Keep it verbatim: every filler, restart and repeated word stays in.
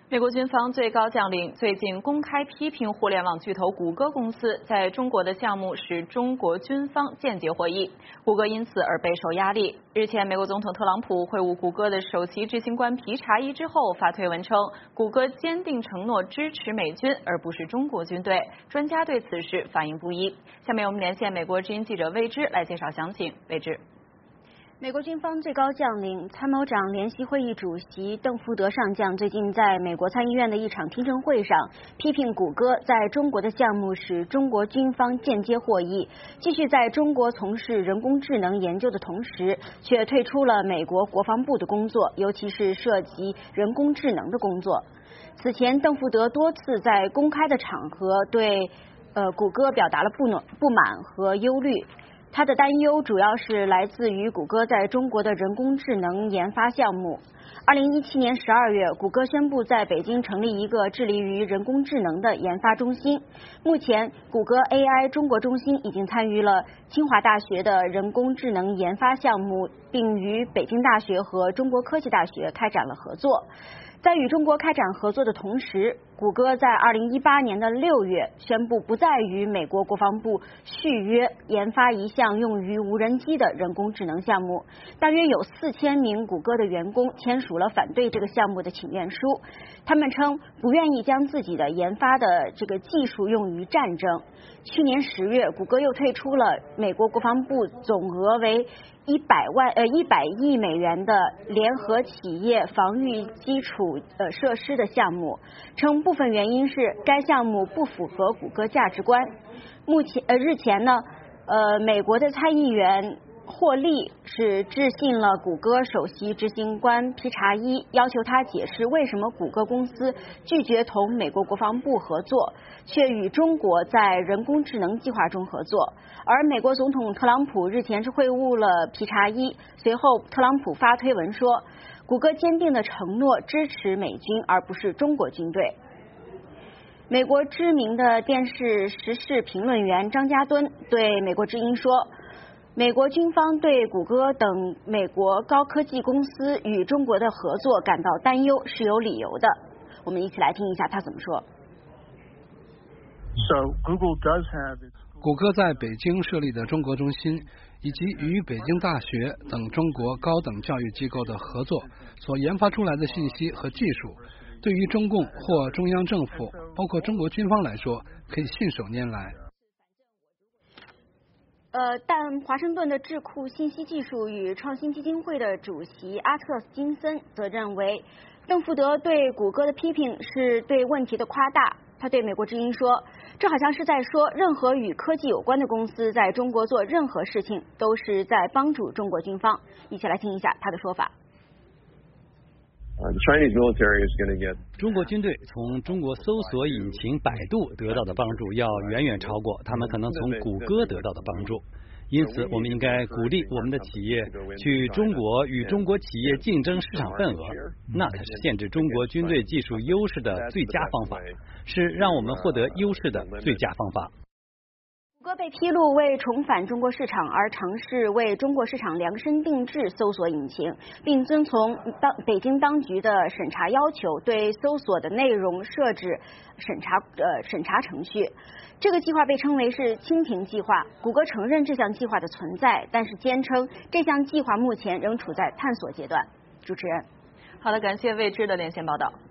美国军方最高将领最近公开批评互联网巨头谷歌公司在中国的项目使中国军方间接获益，谷歌因此而备受压力。日前，美国总统特朗普会晤谷歌的首席执行官皮查伊之后，发推文称，谷歌坚定承诺支持美军，而不是中国军队。专家对此事反应不一。下面我们连线美国之音记者魏之来介绍详情。魏之。 美国军方最高将领、参谋长联席会议主席邓福德上将最近在美国参议院的一场听证会上，批评谷歌在中国的项目使中国军方间接获益，继续在中国从事人工智能研究的同时，却退出了美国国防部的工作，尤其是涉及人工智能的工作。此前，邓福德多次在公开的场合对呃谷歌表达了不满、不满和忧虑。他的担忧主要是来自于谷歌在中国的人工智能研发项目。二零一七年十二月，谷歌宣布在北京成立一个致力于人工智能的研发中心。目前，谷歌 A I 中国中心已经参与了清华大学的人工智能研发项目，并与北京大学和中国科技大学开展了合作。在与中国开展合作的同时，谷歌在二零一八年的六月宣布不再与美国国防部续约研发一项用于无人机的人工智能项目。大约有四千名谷歌的员工签署了反对这个项目的请愿书，他们称不愿意将自己的研发的这个技术用于战争。去年十月，谷歌又退出了美国国防部总额为一百万呃一百亿美元的联合企业防御基础呃设施的项目，称部分原因是该项目不符合谷歌价值观。目前呃日前呢，呃美国的参议员霍利是致信了谷歌首席执行官皮查伊，要求他解释为什么谷歌公司拒绝同美国国防部合作，却与中国在人工智能计划中合作。而美国总统特朗普日前是会晤了皮查伊，随后特朗普发推文说，谷歌坚定的承诺支持美军，而不是中国军队。美国知名的电视时事评论员张家敦对美国之音说，美国军方对谷歌等美国高科技公司与中国的合作感到担忧是有理由的。我们一起来听一下他怎么说。 So, Google does have its... 谷歌在北京设立的中国中心，以及与北京大学等中国高等教育机构的合作所研发出来的信息和技术，对于中共或中央政府，包括中国军方来说，可以信手拈来。 呃，但华盛顿的智库信息技术与创新基金会的主席阿特斯金森则认为，邓福德对谷歌的批评是对问题的夸大。他对美国之音说，这好像是在说，任何与科技有关的公司在中国做任何事情，都是在帮助中国军方。一起来听一下他的说法。 中国军队从中国搜索引擎百度得到的帮助要远远超过他们可能从谷歌得到的帮助，因此我们应该鼓励我们的企业去中国与中国企业竞争市场份额，那才是限制中国军队技术优势的最佳方法，是让我们获得优势的最佳方法。 谷歌被披露为重返中国市场而尝试为中国市场量身定制搜索引擎，并遵从当北京当局的审查要求，对搜索的内容设置审查呃审查程序。这个计划被称为是蜻蜓计划。谷歌承认这项计划的存在，但是坚称这项计划目前仍处在探索阶段。主持人， 好的，感谢魏之的连线报道。